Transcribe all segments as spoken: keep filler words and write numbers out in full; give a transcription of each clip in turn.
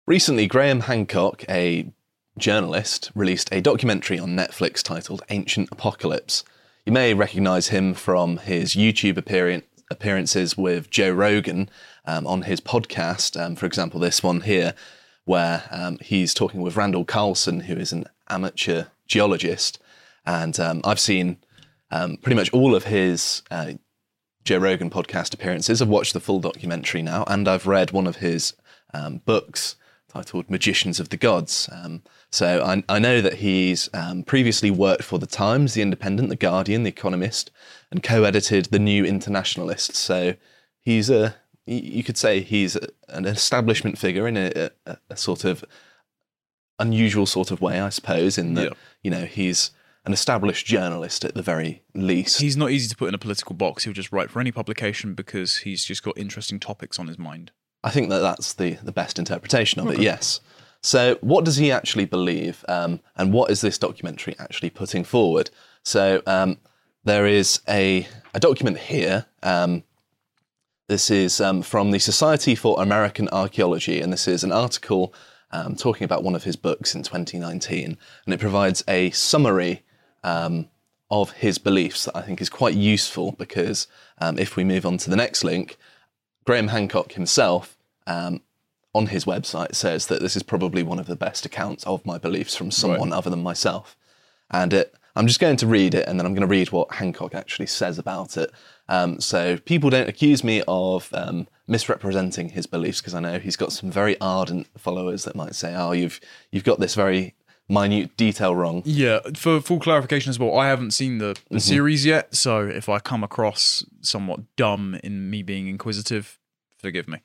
Recently, Graham Hancock, a journalist, released a documentary on Netflix titled Ancient Apocalypse. You may recognise him from his YouTube appearance, appearances with Joe Rogan um, on his podcast, um, for example, this one here, where um, he's talking with Randall Carlson, who is an amateur geologist. And um, I've seen um, pretty much all of his uh, Joe Rogan podcast appearances. I've watched the full documentary now, and I've read one of his um, books titled Magicians of the Gods. Um, so I, I know that he's um, previously worked for The Times, The Independent, The Guardian, The Economist, and co-edited The New Internationalist. So he's a, you could say he's a, an establishment figure in a, a, a sort of unusual sort of way, I suppose, in that, yeah. you know, he's an established journalist at the very least. He's not easy to put in a political box. He'll just write for any publication because he's just got interesting topics on his mind. I think that that's the, the best interpretation of okay. it, yes. So what does he actually believe, um, and what is this documentary actually putting forward? So um, there is a, a document here. Um, this is um, from the Society for American Archaeology, and this is an article um, talking about one of his books in twenty nineteen, and it provides a summary um, of his beliefs that I think is quite useful because um, if we move on to the next link, Graham Hancock himself, um, on his website, says that this is probably one of the best accounts of my beliefs from someone right. other than myself. And it, I'm just going to read it, and then I'm going to read what Hancock actually says about it. Um, so people don't accuse me of um, misrepresenting his beliefs, because I know he's got some very ardent followers that might say, oh, you've you've got this very minute detail wrong. Yeah, for full clarification as well, I haven't seen the, the Mm-hmm. series yet, so if I come across somewhat dumb in me being inquisitive, forgive me.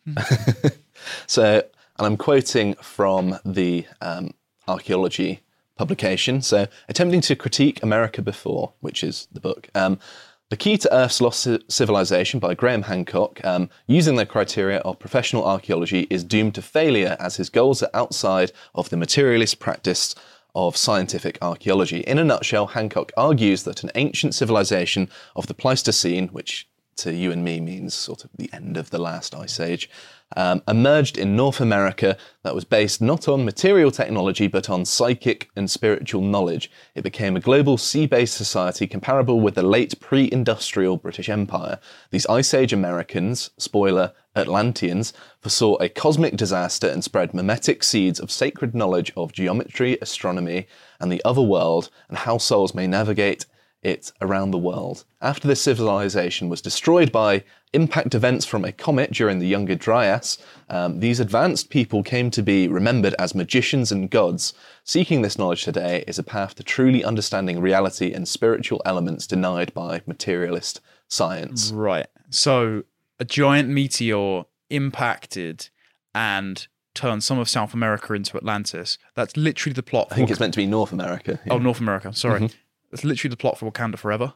So, and I'm quoting from the um, archaeology publication. So, attempting to critique America before, which is the book. Um, The Key to Earth's Lost Civilization by Graham Hancock, um, using the criteria of professional archaeology, is doomed to failure as his goals are outside of the materialist practice of scientific archaeology. In a nutshell, Hancock argues that an ancient civilization of the Pleistocene, which to you and me means sort of the end of the last ice age, um, emerged in North America that was based not on material technology but on psychic and spiritual knowledge. It became a global sea-based society comparable with the late pre-industrial British Empire. These Ice Age Americans, spoiler, Atlanteans, foresaw a cosmic disaster and spread mimetic seeds of sacred knowledge of geometry, astronomy, and the other world, and how souls may navigate it around the world. After this civilization was destroyed by impact events from a comet during the Younger Dryas, um, these advanced people came to be remembered as magicians and gods. Seeking this knowledge today is a path to truly understanding reality and spiritual elements denied by materialist science. Right. So a giant meteor impacted and turned some of South America into Atlantis. That's literally the plot. For I think it's meant to be North America. Yeah. Oh, North America. Sorry. Mm-hmm. That's literally the plot for Wakanda Forever.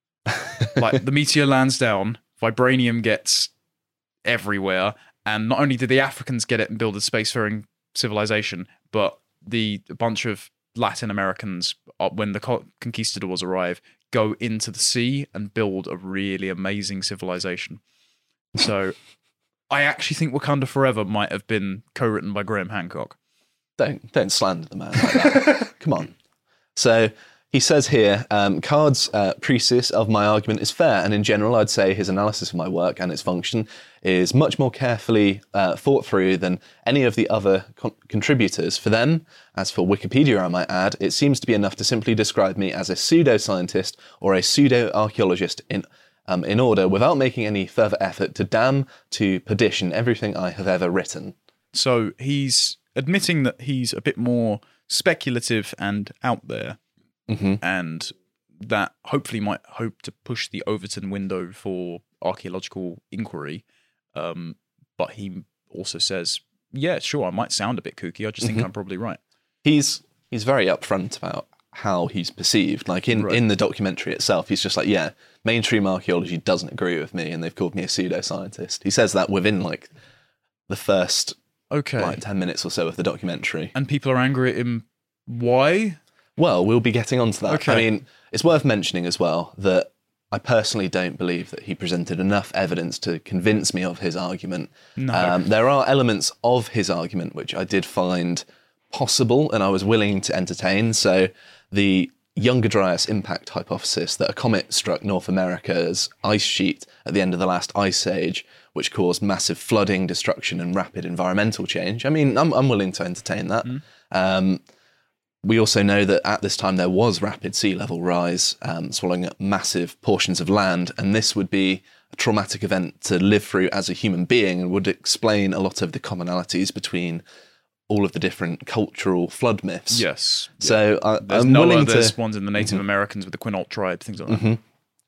Like, the meteor lands down, vibranium gets everywhere, and not only did the Africans get it and build a spacefaring civilization, but the a bunch of Latin Americans, uh, when the conquistadors arrive, go into the sea and build a really amazing civilization. So I actually think Wakanda Forever might have been co-written by Graham Hancock. Don't, don't slander the man like that. Come on. So he says here, um, Card's uh, precis of my argument is fair, and in general, I'd say his analysis of my work and its function is much more carefully uh, thought through than any of the other con- contributors. For them, as for Wikipedia, I might add, it seems to be enough to simply describe me as a pseudo-scientist or a pseudo-archaeologist in um, in order, without making any further effort to damn to perdition everything I have ever written. So he's admitting that he's a bit more speculative and out there. Mm-hmm. And that hopefully might hope to push the Overton window for archaeological inquiry. Um, but he also says, yeah, sure, I might sound a bit kooky. I just think mm-hmm. I'm probably right. He's he's very upfront about how he's perceived. Like in, right. in the documentary itself, he's just like, yeah, mainstream archaeology doesn't agree with me and they've called me a pseudoscientist. He says that within like the first okay. like ten minutes or so of the documentary. And people are angry at him. Why? Well, we'll be getting onto that. Okay. I mean, it's worth mentioning as well that I personally don't believe that he presented enough evidence to convince me of his argument. No. Um, there are elements of his argument which I did find possible and I was willing to entertain. So the Younger Dryas impact hypothesis that a comet struck North America's ice sheet at the end of the last ice age, which caused massive flooding, destruction, and rapid environmental change. I mean, I'm, I'm willing to entertain that. Mm. Um, we also know that at this time there was rapid sea level rise, um, swallowing up massive portions of land, and this would be a traumatic event to live through as a human being and would explain a lot of the commonalities between all of the different cultural flood myths. Yes. So I, there's I'm no willing there's to... ones in the Native mm-hmm. Americans with the Quinault tribe, things like that. Mm-hmm.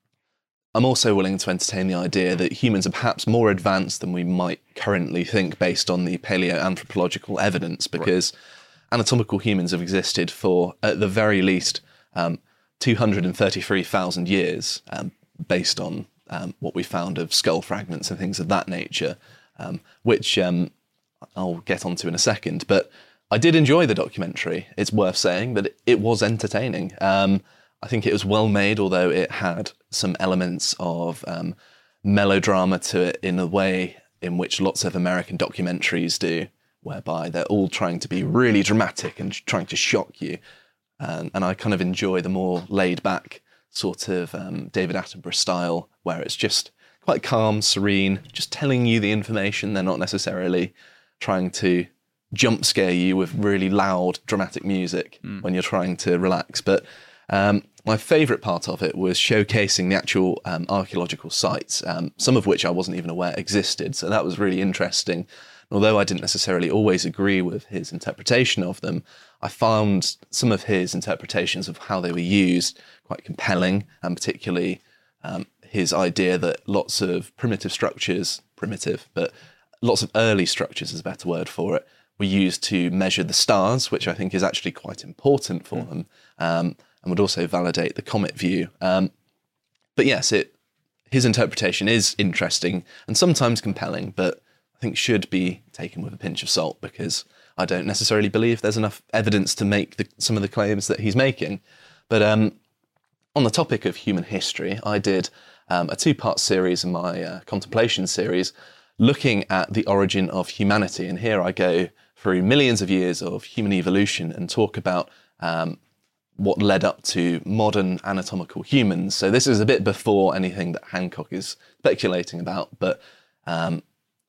I'm also willing to entertain the idea that humans are perhaps more advanced than we might currently think based on the paleoanthropological evidence, because right. anatomical humans have existed for, at the very least, um, two hundred thirty-three thousand years, um, based on um, what we found of skull fragments and things of that nature, um, which... Um, I'll get onto in a second, but I did enjoy the documentary. It's worth saying that it was entertaining. Um, I think it was well made, although it had some elements of um, melodrama to it in a way in which lots of American documentaries do, whereby they're all trying to be really dramatic and trying to shock you. Um, and I kind of enjoy the more laid back sort of um, David Attenborough style, where it's just quite calm, serene, just telling you the information. They're not necessarily trying to jump scare you with really loud, dramatic music mm. when you're trying to relax. But um, my favourite part of it was showcasing the actual um, archaeological sites, um, some of which I wasn't even aware existed. So that was really interesting. Although I didn't necessarily always agree with his interpretation of them, I found some of his interpretations of how they were used quite compelling, and particularly um, his idea that lots of primitive structures, primitive, but lots of early structures is a better word for it, were used to measure the stars, which I think is actually quite important for mm. them, um, and would also validate the comet view. Um, but yes, it his interpretation is interesting and sometimes compelling, but I think should be taken with a pinch of salt, because I don't necessarily believe there's enough evidence to make the, some of the claims that he's making. But um, on the topic of human history, I did um, a two-part series in my uh, contemplation series looking at the origin of humanity. And here I go through millions of years of human evolution and talk about um, what led up to modern anatomical humans. So this is a bit before anything that Hancock is speculating about, but um,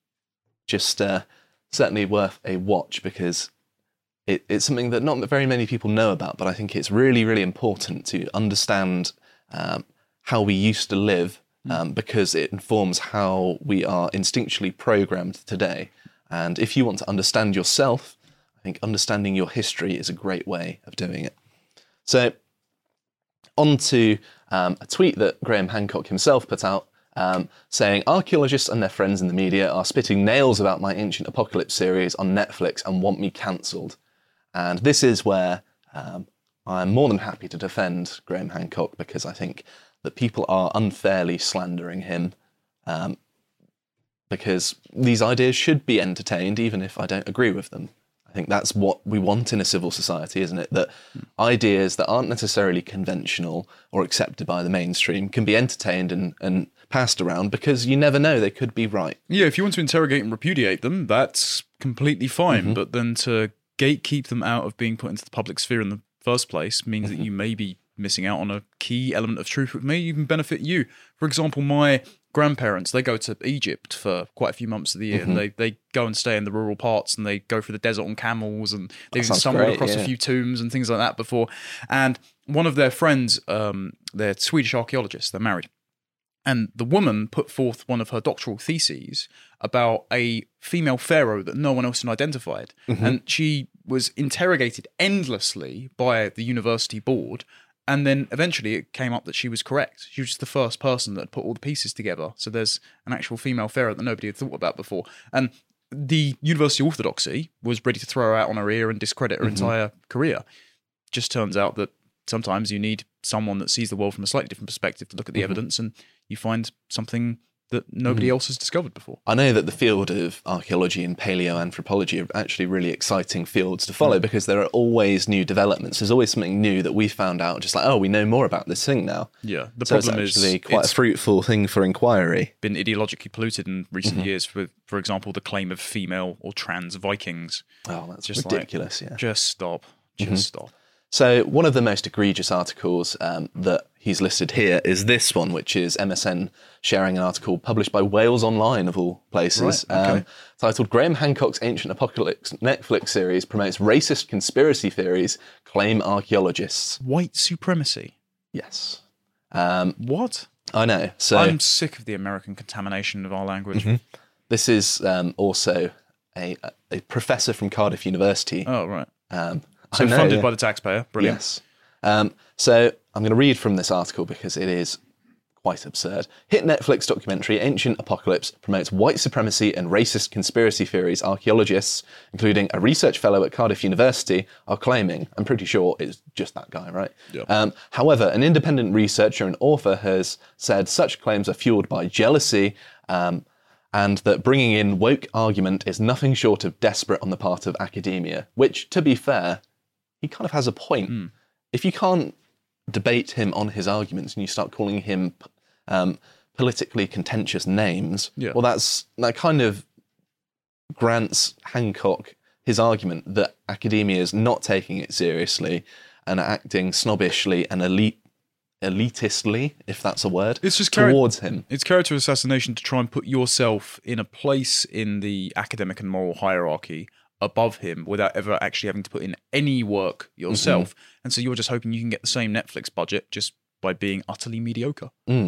just uh, certainly worth a watch, because it, it's something that not very many people know about, but I think it's really, really important to understand um, how we used to live, Um, because it informs how we are instinctually programmed today. And if you want to understand yourself, I think understanding your history is a great way of doing it. So, on to um, a tweet that Graham Hancock himself put out, um, saying, "Archaeologists and their friends in the media are spitting nails about my Ancient Apocalypse series on Netflix and want me cancelled." And this is where um, I'm more than happy to defend Graham Hancock, because I think that people are unfairly slandering him, um, because these ideas should be entertained, even if I don't agree with them. I think that's what we want in a civil society, isn't it? That mm. ideas that aren't necessarily conventional or accepted by the mainstream can be entertained and, and passed around, because you never know, they could be right. Yeah, if you want to interrogate and repudiate them, that's completely fine. Mm-hmm. But then to gatekeep them out of being put into the public sphere in the first place means mm-hmm. that you may be missing out on a key element of truth that may even benefit you. For example, my grandparents, they go to Egypt for quite a few months of the year, mm-hmm. and they, they go and stay in the rural parts, and they go through the desert on camels, and they've stumbled across yeah. a few tombs and things like that before. And one of their friends, um, they're Swedish archaeologists, they're married, and the woman put forth one of her doctoral theses about a female pharaoh that no one else had identified. Mm-hmm. And she was interrogated endlessly by the university board. And then eventually it came up that she was correct. She was just the first person that had put all the pieces together. So there's an actual female pharaoh that nobody had thought about before. And the university orthodoxy was ready to throw her out on her ear and discredit her mm-hmm. entire career. Just turns out that sometimes you need someone that sees the world from a slightly different perspective to look at the mm-hmm. evidence, and you find something that nobody else has discovered before. I know that the field of archaeology and paleoanthropology are actually really exciting fields to follow because there are always new developments. There's always something new that we found out, just like, oh, we know more about this thing now. Yeah, the so problem it's is actually quite it's a fruitful thing for inquiry. been ideologically polluted in recent Mm-hmm. years. For for example, the claim of female or trans Vikings. Oh, that's Just ridiculous, yeah. Just stop. Just Mm-hmm. stop. So one of the most egregious articles um, that he's listed here is this one, which is M S N sharing an article published by Wales Online, of all places, Right, okay. um, titled Graham Hancock's Ancient Apocalypse Netflix series promotes racist conspiracy theories, claim archaeologists. White supremacy. Yes. Um, What? I know. So I'm sick of the American contamination of our language. this is um, also a, a professor from Cardiff University. Oh, right. Um, So I know, funded yeah. by the taxpayer. Brilliant. Yes. Um, so I'm going to read from this article because it is quite absurd. Hit Netflix documentary Ancient Apocalypse promotes white supremacy and racist conspiracy theories. Archaeologists, including a research fellow at Cardiff University, are claiming, I'm pretty sure it's just that guy, right? Yeah. Um, however, an independent researcher and author has said such claims are fueled by jealousy um, and that bringing in woke argument is nothing short of desperate on the part of academia, which, to be fair, he kind of has a point. Hmm. If you can't debate him on his arguments and you start calling him um, politically contentious names, Yeah. well, that's that kind of grants Hancock his argument that academia is not taking it seriously and acting snobbishly and elite, elitistly, if that's a word, It's just chara- towards him. It's character assassination to try and put yourself in a place in the academic and moral hierarchy above him without ever actually having to put in any work yourself. Mm-hmm. And so you're just hoping you can get the same Netflix budget just by being utterly mediocre.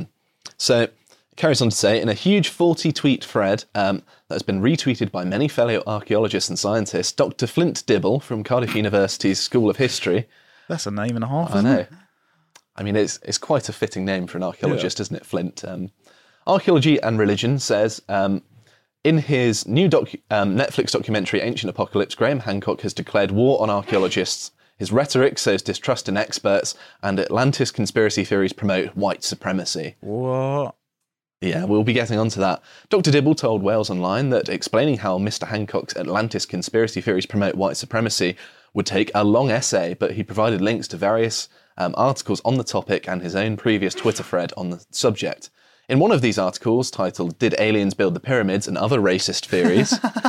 So it carries on to say, in a huge forty-tweet thread um, that has been retweeted by many fellow archaeologists and scientists, Doctor Flint Dibble from Cardiff University's School of History, That's a name and a half, I isn't know, it? I mean, it's it's quite a fitting name for an archaeologist, isn't it, Flint? Um, Archaeology and Religion says, um, in his new docu- um, Netflix documentary, Ancient Apocalypse, Graham Hancock has declared war on archaeologists. His rhetoric sows distrust in experts, and Atlantis conspiracy theories promote white supremacy. What? Yeah, we'll be getting onto that. Doctor Dibble told Wales Online that explaining how Mister Hancock's Atlantis conspiracy theories promote white supremacy would take a long essay, but he provided links to various um, articles on the topic and his own previous Twitter thread on the subject. In one of these articles, titled Did Aliens Build the Pyramids and Other Racist Theories?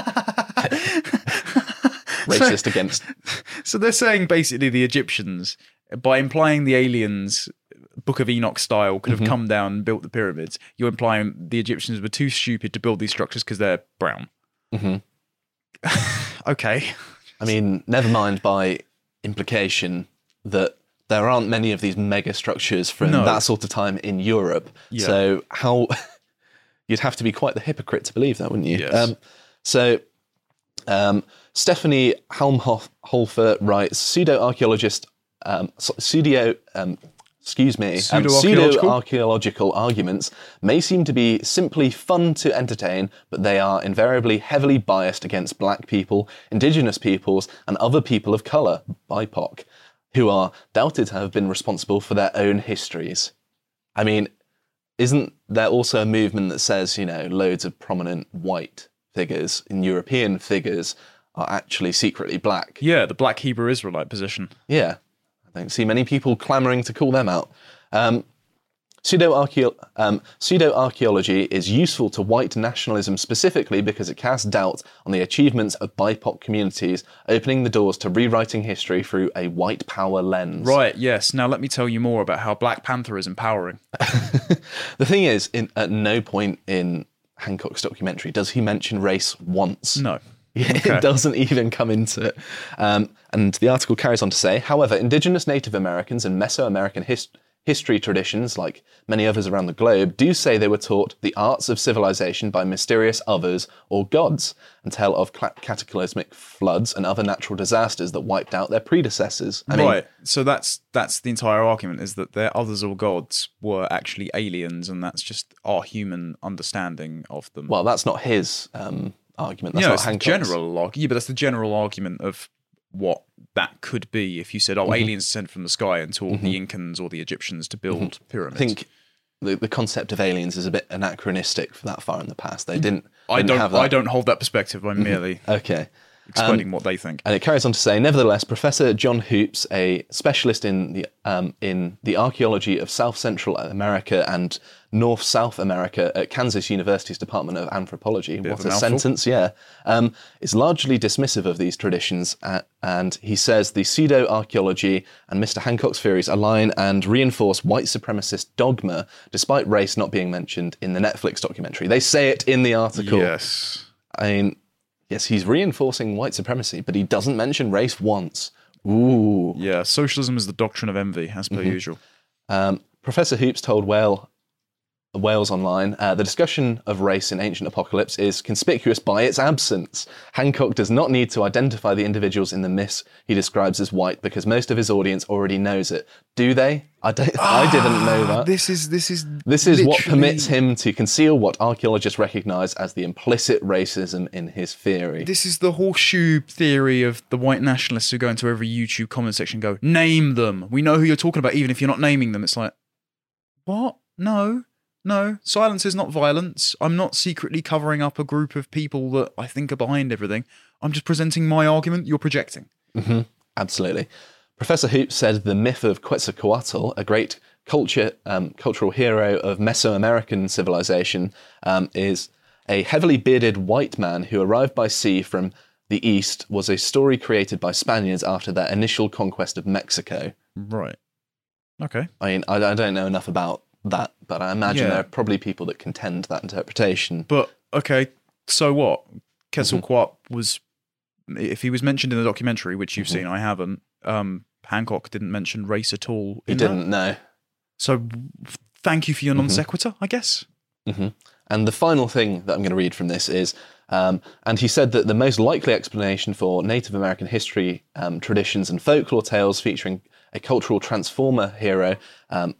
Racist against... So they're saying basically the Egyptians, by implying the aliens, Book of Enoch style, could have Mm-hmm. come down and built the pyramids. You're implying the Egyptians were too stupid to build these structures because they're brown. Mhm. Okay. I mean, never mind by implication that there aren't many of these mega structures from No. that sort of time in Europe. Yeah. So how you'd have to be quite the hypocrite to believe that, wouldn't you? Yes. Um, so um, Stephanie Helmholtz writes, pseudo-archaeologist, um, so- pseudo, um, excuse me, um, Pseudo-archaeological? pseudo-archaeological arguments may seem to be simply fun to entertain, but they are invariably heavily biased against black people, indigenous peoples, and other people of colour, B I P O C, who are doubted to have been responsible for their own histories. I mean, isn't there also a movement that says, you know, loads of prominent white figures and European figures are actually secretly black? Yeah, the black Hebrew Israelite position. Yeah. I don't see many people clamouring to call them out. Um, pseudo-archaeo- um, pseudo-archaeology is useful to white nationalism specifically because it casts doubt on the achievements of B I P O C communities, opening the doors to rewriting history through a white power lens. Right, yes. Now let me tell you more about how Black Panther is empowering. The thing is, in, at no point in Hancock's documentary does he mention race once. No. It doesn't even come into it. Um, and the article carries on to say, however, indigenous Native Americans and Mesoamerican his- history traditions, like many others around the globe, do say they were taught the arts of civilization by mysterious others or gods, and tell of cla- cataclysmic floods and other natural disasters that wiped out their predecessors. I mean, Right. So that's that's the entire argument, is that their others or gods were actually aliens, and that's just our human understanding of them. well, that's not his um, argument. That's yeah, not it's the Hancock's. general arg- Yeah, but that's the general argument of what that could be if you said, oh, Mm-hmm. aliens sent from the sky and taught the Incans or the Egyptians to build pyramids. I think the, the concept of aliens is a bit anachronistic for that far in the past. They didn't. I didn't don't. have that. I don't hold that perspective. I'm merely Okay. explaining um, what they think. And it carries on to say, nevertheless, Professor John Hoops, a specialist in the um, in the archaeology of South Central America and North South America at Kansas University's Department of Anthropology, Bit what of a a sentence, yeah, um, is largely dismissive of these traditions. Uh, and he says the pseudo-archaeology and Mister Hancock's theories align and reinforce white supremacist dogma, despite race not being mentioned in the Netflix documentary. They say it in the article. Yes. I mean, yes, he's reinforcing white supremacy, but he doesn't mention race once. Ooh. Yeah, socialism is the doctrine of envy, as per mm-hmm. usual. Um, Professor Hoops told Whale, Wales Online, uh, the discussion of race in Ancient Apocalypse is conspicuous by its absence. Hancock does not need to identify the individuals in the myths he describes as white because most of his audience already knows it. Do they? I don't. Ah, I didn't know that. This is this is this is literally... what permits him to conceal what archaeologists recognise as the implicit racism in his theory. This is the horseshoe theory of the white nationalists who go into every YouTube comment section and go, name them. We know who you're talking about, even if you're not naming them. It's like, what? No. No, silence is not violence. I'm not secretly covering up a group of people that I think are behind everything. I'm just presenting my argument. You're projecting. Mm-hmm. Absolutely. Professor Hoops said the myth of Quetzalcoatl, a great culture, um, cultural hero of Mesoamerican civilization, um, is a heavily bearded white man who arrived by sea from the east, was a story created by Spaniards after their initial conquest of Mexico. Right. Okay. I mean, I, I don't know enough about that, but I imagine Yeah. there are probably people that contend that interpretation. But, okay, so what? Quetzalcoatl mm-hmm. was, if he was mentioned in the documentary, which you've mm-hmm. seen, I haven't, um, Hancock didn't mention race at all. He didn't, that. no. So thank you for your non mm-hmm. sequitur, I guess. Mm-hmm. And the final thing that I'm going to read from this is, um, and he said that the most likely explanation for Native American history, um, traditions and folklore tales featuring a cultural transformer hero um,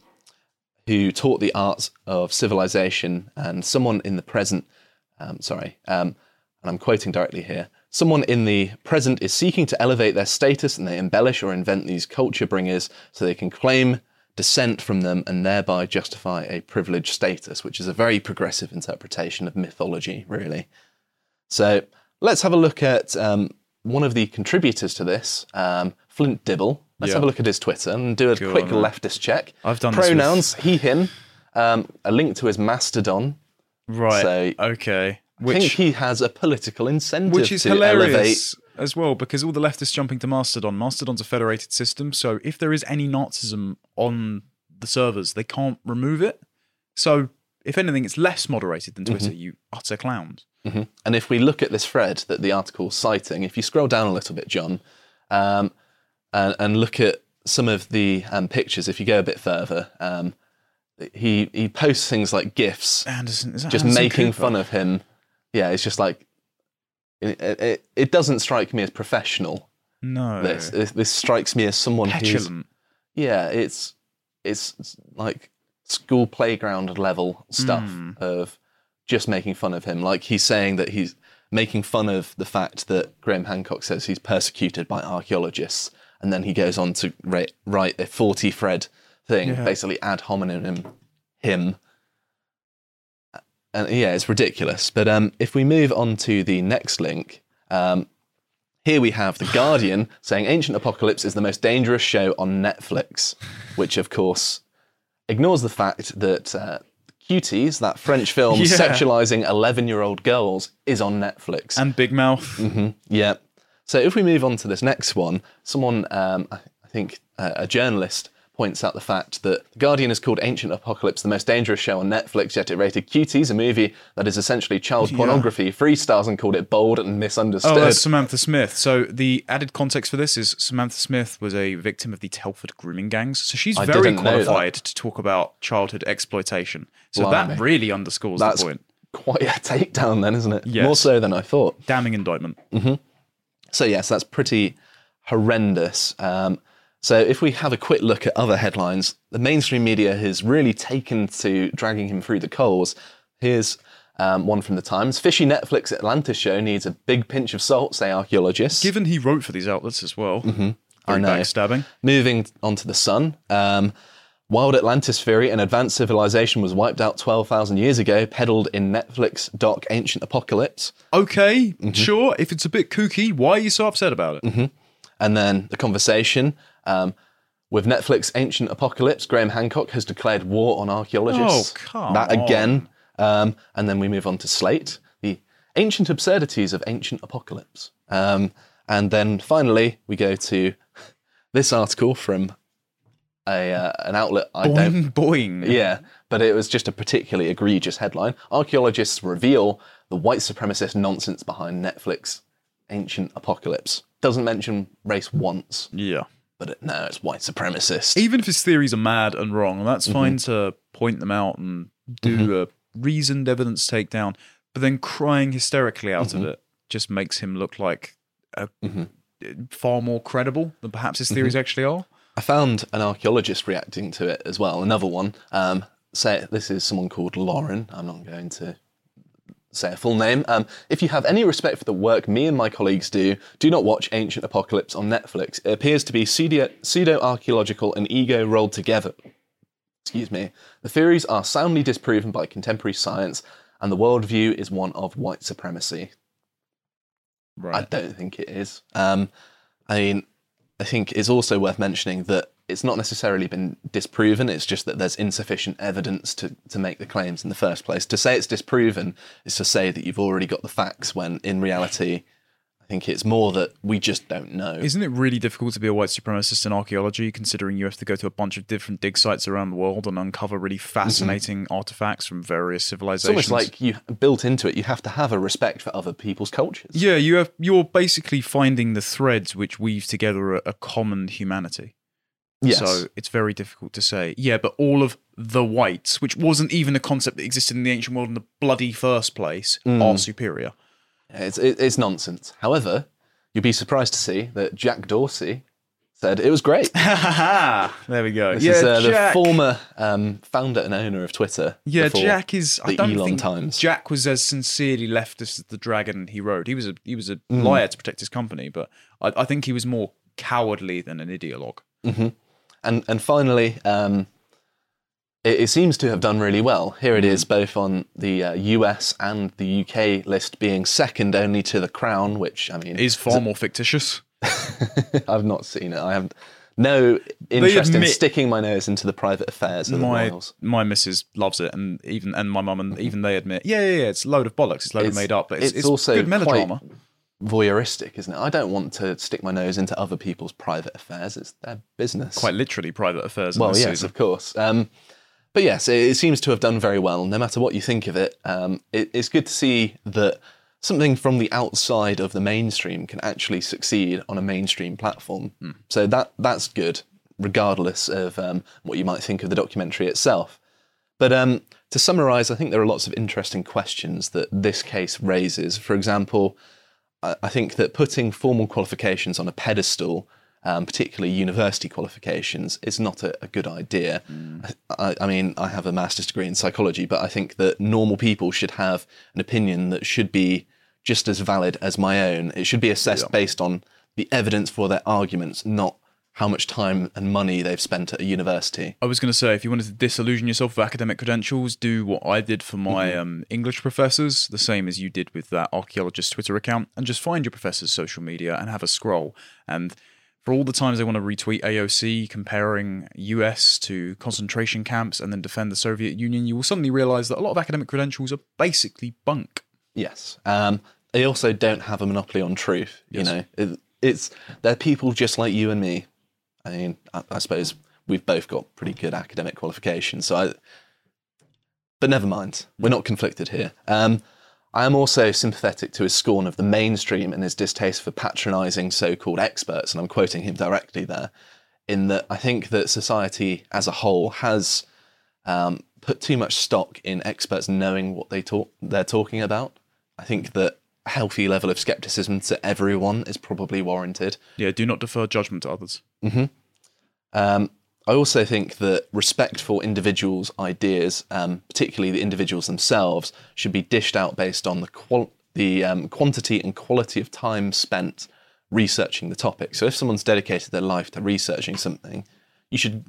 who taught the arts of civilization and someone in the present, um, sorry, um, and I'm quoting directly here, someone in the present is seeking to elevate their status and they embellish or invent these culture bringers so they can claim descent from them and thereby justify a privileged status, which is a very progressive interpretation of mythology, really. So let's have a look at um, one of the contributors to this, um, Flint Dibble. Let's Yeah. have a look at his Twitter and do a Go quick on, man. leftist check. I've done Pronouns, this he, him, um, a link to his Mastodon. with... Right, So okay. I Which, think he has a political incentive which is to hilarious as well, because all the leftists jumping to Mastodon. Mastodon's a federated system, so if there is any Nazism on the servers, they can't remove it. So, if anything, it's less moderated than Twitter, Mm-hmm. you utter clowns. Mm-hmm. And if we look at this thread that the article's citing, if you scroll down a little bit, John, um, and, and look at some of the um, pictures, if you go a bit further, um, he he posts things like GIFs, Anderson, is that just Anderson making Cooper? fun of him. Yeah, it's just like, it, it, it doesn't strike me as professional, No. this. This, this strikes me as someone who's, Petulant. yeah, it's, it's like school playground level stuff Mm. of just making fun of him. Like he's saying that he's making fun of the fact that Graham Hancock says he's persecuted by archaeologists. And then he goes on to write, write a forty thread thing, Yeah. basically ad hominem him, him. And yeah, it's ridiculous. But um, if we move on to the next link, um, here we have The Guardian saying Ancient Apocalypse is the most dangerous show on Netflix, which of course ignores the fact that uh, Cuties, that French film Yeah. sexualizing eleven-year-old girls, is on Netflix. And Big Mouth. Mm-hmm. Yeah. So if we move on to this next one, someone, um, I I think uh, a journalist, points out the fact that The Guardian has called Ancient Apocalypse the most dangerous show on Netflix, yet it rated Cuties, a movie that is essentially child Yeah. pornography, three stars and called it bold and misunderstood. Oh, that's Samantha Smith. So the added context for this is Samantha Smith was a victim of the Telford grooming gangs. So she's I very didn't know that. qualified to talk about childhood exploitation. So Blimey. that really underscores That's the point. quite a takedown then, isn't it? Yes. More so than I thought. Damning indictment. So yes, that's pretty horrendous. Um, so if we have a quick look at other headlines, the mainstream media has really taken to dragging him through the coals. Here's um, one from the Times. Fishy Netflix Atlantis show needs a big pinch of salt, say archaeologists. Given he wrote for these outlets as well. I Very know. backstabbing. Moving on to the Sun. Um, Wild Atlantis theory, an advanced civilization was wiped out twelve thousand years ago, peddled in Netflix doc Ancient Apocalypse. Okay, mm-hmm. sure. If it's a bit kooky, why are you so upset about it? Mm-hmm. And then the conversation. Um, with Netflix Ancient Apocalypse, Graham Hancock has declared war on archaeologists. Oh, come That on. again. Um, and then we move on to Slate, the ancient absurdities of Ancient Apocalypse. Um, and then finally, we go to this article from a uh, an outlet I boing, don't... Boing. Yeah, but it was just a particularly egregious headline. Archaeologists reveal the white supremacist nonsense behind Netflix Ancient Apocalypse. Doesn't mention race once. Yeah. But it, no, it's white supremacist. Even if his theories are mad and wrong, that's mm-hmm. fine to point them out and do mm-hmm. a reasoned evidence takedown. But then crying hysterically out mm-hmm. of it just makes him look like a, mm-hmm. far more credible than perhaps his theories mm-hmm. actually are. I found an archaeologist reacting to it as well. Another one. Um, say this is someone called Lauren. I'm not going to say a full name. Um, if you have any respect for the work me and my colleagues do, do not watch Ancient Apocalypse on Netflix. It appears to be pseudo- pseudo-archaeological and ego rolled together. Excuse me. The theories are soundly disproven by contemporary science, and the worldview is one of white supremacy. Right. I don't think it is. Um, I mean, I think it's also worth mentioning that it's not necessarily been disproven, it's just that there's insufficient evidence to, to make the claims in the first place. To say it's disproven is to say that you've already got the facts, when in reality, I think it's more that we just don't know. Isn't it really difficult to be a white supremacist in archaeology, considering you have to go to a bunch of different dig sites around the world and uncover really fascinating mm-hmm. artifacts from various civilizations? It's almost like you built into it, you have to have a respect for other people's cultures. Yeah, you have, you're basically finding the threads which weave together a, a common humanity. Yes. So it's very difficult to say, yeah, but all of the whites, which wasn't even a concept that existed in the ancient world in the bloody first place, mm. are superior. It's, it, it's nonsense. However, you'd be surprised to see that Jack Dorsey said it was great. There we go. This yeah, is uh, Jack. the former um, founder and owner of Twitter. Yeah, Jack is. The I don't Elon think Times. Jack was as sincerely leftist as the dragon he rode. He was a he was a Mm. liar to protect his company, but I, I think he was more cowardly than an ideologue. Mm-hmm. And and finally, um, it, it seems to have done really well. Here it is, both on the uh, U S and the U K list, being second only to The Crown, which, I mean... is far more fictitious. I've not seen it. I have no interest admit- in sticking my nose into the private affairs of the My royals. my missus loves it, and even and my mum, and even they admit, yeah, yeah, yeah, it's a load of bollocks, it's a load It's- of made up, but it's, it's it's also good melodrama. quite voyeuristic, isn't it? I don't want to stick my nose into other people's private affairs. It's their business. Quite literally private affairs. In Well, this yes, season. of course. Um, but yes, it, it seems to have done very well, no matter what you think of it. Um, it. It's good to see that something from the outside of the mainstream can actually succeed on a mainstream platform. Hmm. So that that's good, regardless of um, what you might think of the documentary itself. But um, to summarise, I think there are lots of interesting questions that this case raises. For example, I, I think that putting formal qualifications on a pedestal, um, particularly university qualifications, is not a, a good idea. Mm. I, I mean, I have a master's degree in psychology, but I think that normal people should have an opinion that should be just as valid as my own. It should be assessed Yeah. based on the evidence for their arguments, not how much time and money they've spent at a university. I was going to say, if you wanted to disillusion yourself with academic credentials, do what I did for my Mm-hmm. um, English professors, the same as you did with that archaeologist Twitter account, and just find your professor's social media and have a scroll. And for all the times they want to retweet A O C comparing U S to concentration camps and then defend the Soviet Union, you will suddenly realise that a lot of academic credentials are basically bunk. Yes. Um, they also don't have a monopoly on truth. You Yes. know, it, it's they're people just like you and me. I mean, I, I suppose we've both got pretty good academic qualifications, so I. But never mind, we're not conflicted here. Um, I am also sympathetic to his scorn of the mainstream and his distaste for patronising so-called experts, and I'm quoting him directly there, in that I think that society as a whole has um, put too much stock in experts knowing what they talk they're talking about. I think that a healthy level of scepticism to everyone is probably warranted. Yeah, do not defer judgment to others. Mm-hmm. Um, I also think that respect for individuals' ideas, um, particularly the individuals themselves, should be dished out based on the qual- the um, quantity and quality of time spent researching the topic. So if someone's dedicated their life to researching something, you should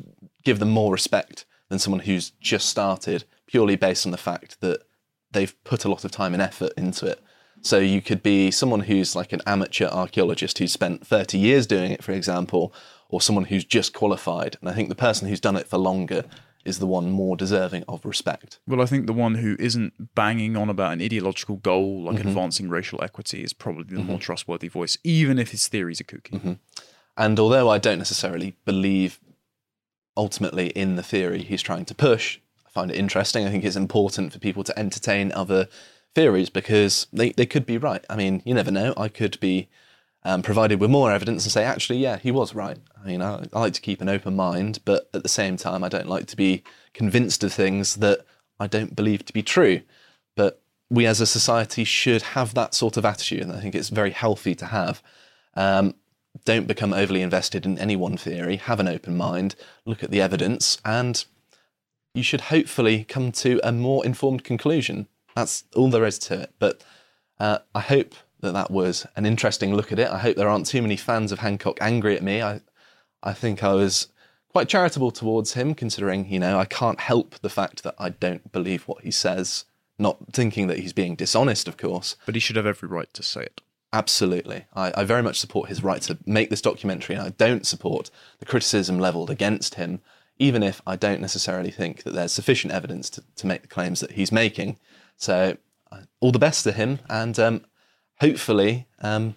give them more respect than someone who's just started, purely based on the fact that they've put a lot of time and effort into it. So you could be someone who's like an amateur archaeologist who's spent thirty years doing it, for example, or someone who's just qualified. And I think the person who's done it for longer is the one more deserving of respect. Well, I think the one who isn't banging on about an ideological goal like mm-hmm. advancing racial equity is probably the mm-hmm. more trustworthy voice, even if his theories are kooky. Mm-hmm. And although I don't necessarily believe ultimately in the theory he's trying to push, I find it interesting. I think it's important for people to entertain other theories because they, they could be right. I mean, you never know. I could be um, provided with more evidence and say, actually, yeah, he was right. I mean, I, I like to keep an open mind, but at the same time, I don't like to be convinced of things that I don't believe to be true. But we as a society should have that sort of attitude, and I think it's very healthy to have. Um, don't become overly invested in any one theory. Have an open mind, look at the evidence, and you should hopefully come to a more informed conclusion. That's all there is to it. But uh, I hope that that was an interesting look at it. I hope there aren't too many fans of Hancock angry at me. I, I think I was quite charitable towards him, considering, you know, I can't help the fact that I don't believe what he says, not thinking that he's being dishonest, of course. But he should have every right to say it. Absolutely. I, I very much support his right to make this documentary, and I don't support the criticism levelled against him, even if I don't necessarily think that there's sufficient evidence to, to make the claims that he's making. So uh, all the best to him, and um, hopefully um,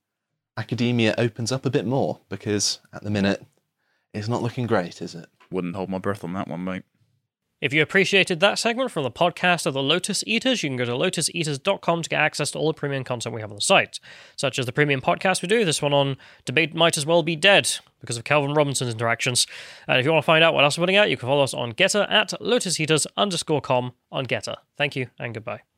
academia opens up a bit more, because at the minute it's not looking great, is it? Wouldn't hold my breath on that one, mate. If you appreciated that segment from the podcast of the Lotus Eaters, you can go to lotus eaters dot com to get access to all the premium content we have on the site, such as the premium podcast we do, this one on Debate Might As Well Be Dead, because of Calvin Robinson's interactions. And if you want to find out what else we're putting out, you can follow us on Getter at lotus eaters underscore com on Getter. Thank you, and goodbye.